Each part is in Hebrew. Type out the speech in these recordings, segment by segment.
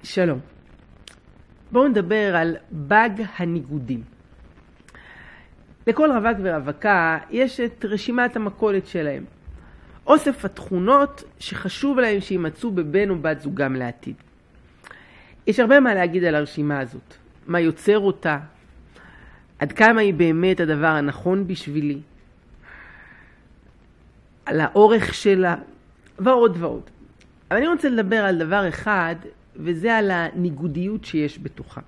שלום. בואו נדבר על באג הניגודים. לכל רווק ורווקה יש את רשימת המכולת שלהם. אוסף התכונות שחשוב להם שימצאו בבן או בת זוגם לעתיד. יש הרבה מה להגיד על הרשימה הזאת. מה יוצר אותה? עד כמה היא באמת הדבר הנכון בשבילי? על האורך שלה? ועוד ועוד. אבל אני רוצה לדבר על דבר אחד, וזה על הניגודיות שיש בתוכה.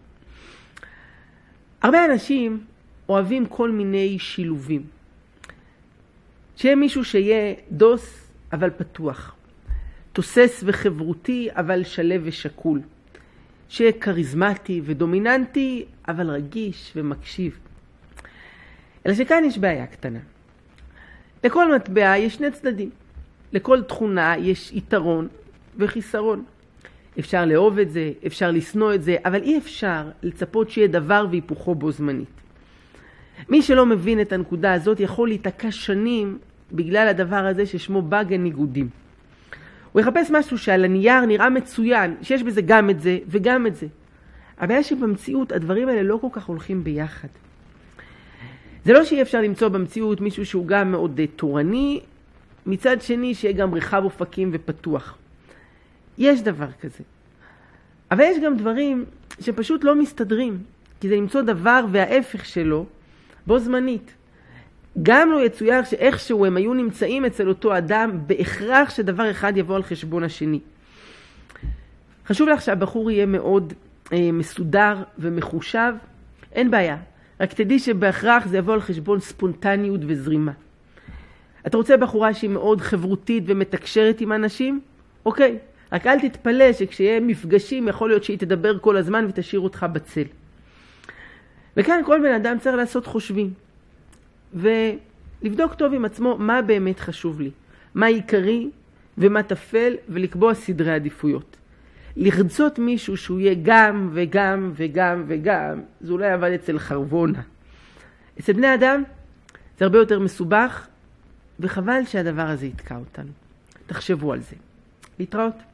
הרבה אנשים אוהבים כל מיני שילובים. שיהיה מישהו שיהיה דוס אבל פתוח. תוסס וחברותי אבל שלב ושקול. שיהיה קריזמטי ודומיננטי אבל רגיש ומקשיב. אלא שכאן יש בעיה קטנה. לכל מטבע יש שני צדדים. לכל תכונה יש יתרון וחיסרון. אפשר לאהוב את זה, אפשר לשנוא את זה, אבל אי אפשר לצפות שיהיה דבר והיפוכו בו זמנית. מי שלא מבין את הנקודה הזאת יכול להתעקע שנים בגלל הדבר הזה ששמו באג הניגודים. הוא יחפש משהו שעל הנייר נראה מצוין, שיש בזה גם את זה וגם את זה. הבעיה שבמציאות הדברים האלה לא כל כך הולכים ביחד. זה לא שאי אפשר למצוא במציאות מישהו שהוא גם מאוד תורני, מצד שני שיהיה גם רחב אופקים ופתוח. יש דבר כזה. אבל יש גם דברים שפשוט לא מסתדרים, כי זה למצוא דבר וההפך שלו בו זמנית. גם לא יצויר שאיכשהו הם היו נמצאים אצל אותו אדם, בהכרח שדבר אחד יבוא על חשבון השני. חשוב לך שהבחור יהיה מאוד מסודר ומחושב, אין בעיה. רק תדעי שבהכרח זה יבוא על חשבון ספונטניות וזרימה. אתה רוצה בחורה שהיא מאוד חברותית ומתקשרת עם אנשים? אוקיי. רק אל תתפלא שכשיהיה מפגשים יכול להיות שהיא תדבר כל הזמן ותשאיר אותך בצל. וכאן כל בן אדם צריך לעשות חושבים. ולבדוק טוב עם עצמו מה באמת חשוב לי. מה עיקרי ומה תפל ולקבוע סדרי עדיפויות. לרצות מישהו שהוא יהיה גם וגם וגם וגם, זה אולי עבד אצל חרבונה. אצל בני אדם זה הרבה יותר מסובך, וחבל שהדבר הזה יתקע אותנו. תחשבו על זה. להתראות.